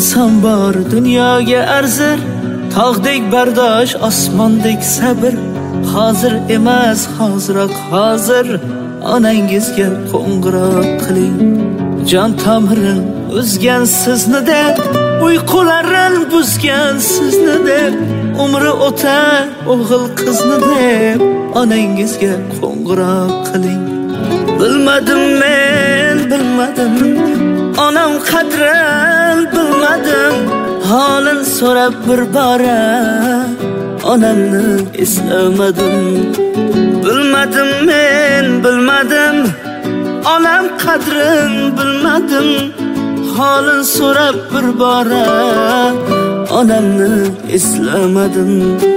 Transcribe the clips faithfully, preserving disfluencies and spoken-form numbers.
inson bor dunyoga arzir, tog'dek bardosh, osmondek sabr. Hozir emas, hoziroq hozir onangizga qo'ng'iroq qiling. Jon tomirin uzgan sizni deb, uyqularin buzgan sizni deb, umri o'tar o'g'il qizni deb onangizga qo'ng'iroq qiling. Bilmadim men, bilmadim, onam qadrin bilmadim, holin so'rab bir bora onamni eslamadim. Bilmadim men, bilmadim, onam qadrin bilmadim, holin so'rab bir bora onamni eslamadim.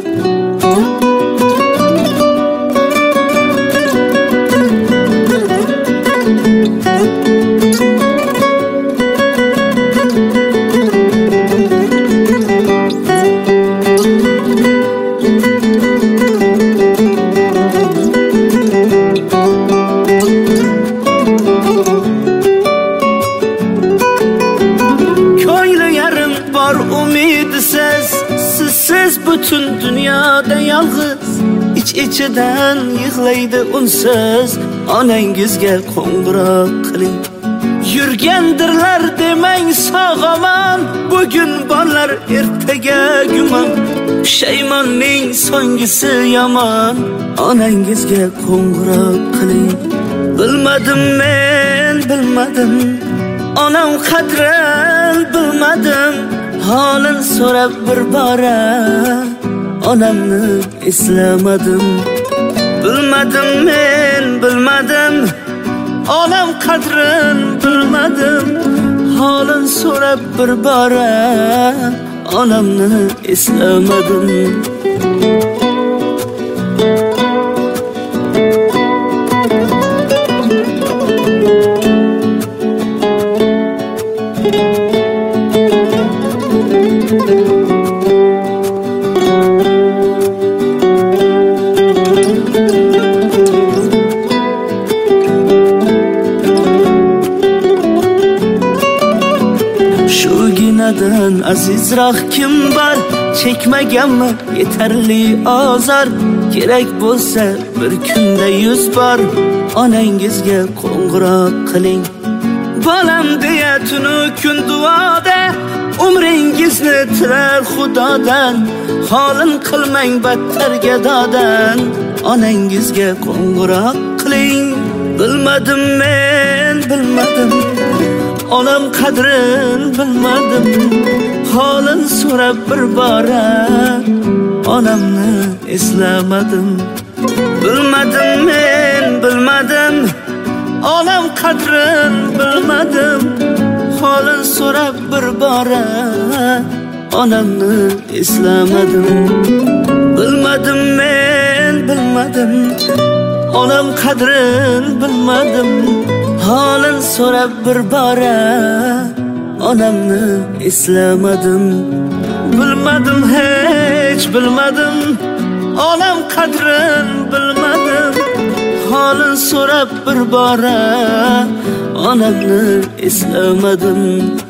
Siz bütün dünyada yalğız, iç içinden yığlaydı unsiz, onangizga qo'ng'iroq qiling. Yurgandirlar demang sog'aman, bugun borlar ertaga gumon. Pushaymonning so'nggisi yomon, onangizga qo'ng'iroq qiling. Bilmadim men, bilmadim, onam qadrin bilmadim, holin so'rab bir bora onamni eslamadim. Bilmadim men, bilmadim, onam qadrin bilmadim, holin so'rab bir bora onamni eslamadim. Azizroq kim bor, chekmaganmi yetarli azor. Kerak bo'lsa bir kunda yuz bor onangizga qo'ng'iroq qiling. Bolam deya tunu kun duoda umringizni tirar xudodan, holin qilmang battar gadodan onangizga qo'ng'iroq qiling. Bilmadim men, bilmadim, onam qadrin bilmadim, holin so'rab bir bora onamni eslamadim. Bilmadim men, bilmadim, onam qadrin bilmadim, holin so'rab bir bora onamni eslamadim. Bilmadim men, bilmadim, onam qadrin bilmadim, holin so'rab bir bora onamni eslamadim. Bilmadim hech bilmadim, onam qadrin bilmadim, holin so'rab bir bora onamni eslamadim.